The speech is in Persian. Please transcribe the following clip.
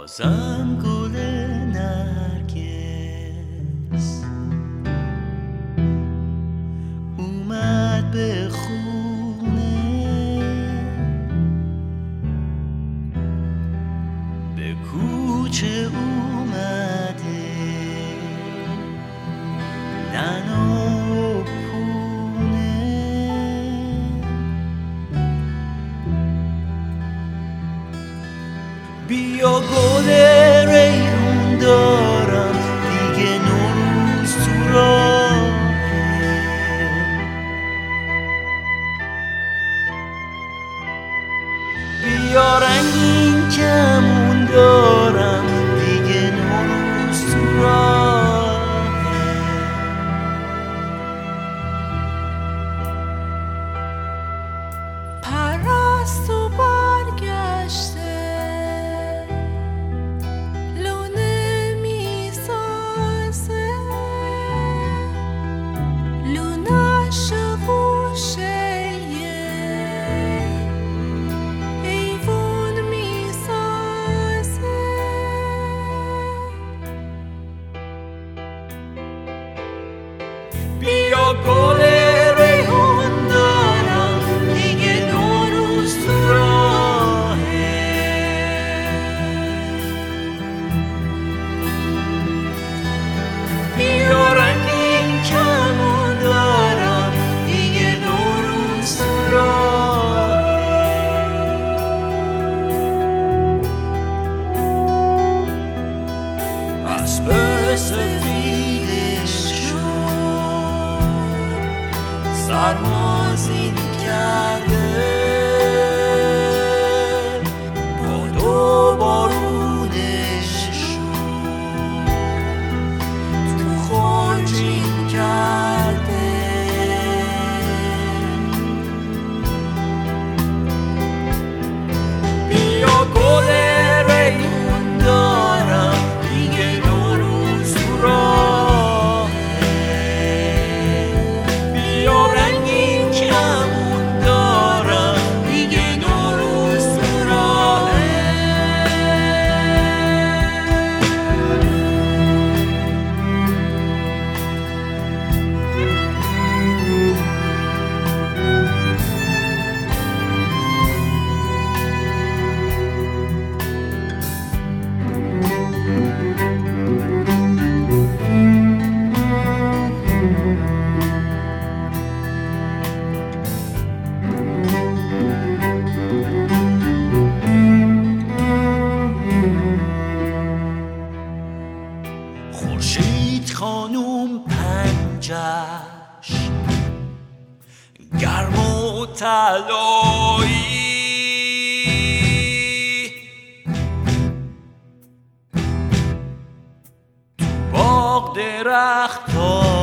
بازم گل نرگس اومد به خونه، به کوچه اومده ننا و پونه. بیا گل ریحون دارم دیگه نوروز تو راهه، بیا رنگین کمون دارم دیگه نوروز تو راهه. پرستو برگشته لونه میسازه، لونش گوشه ایوون میسازه. بیا گل ریحون دارم دیگه نوروز تو راهه، بیا رنگین کمون دارم دیگه نوروز تو راهه. اسب سفیدش سرمازین کرده، باد و بارونش تو خرجین کرده. بیا گل ریحون دارم دیگه نوروز تو راهه، بیا رنگین کمون دارم دیگه نوروز تو راهه. خورشید خانوم پنجش گرم و طلایی، تو باغ درخت‌ها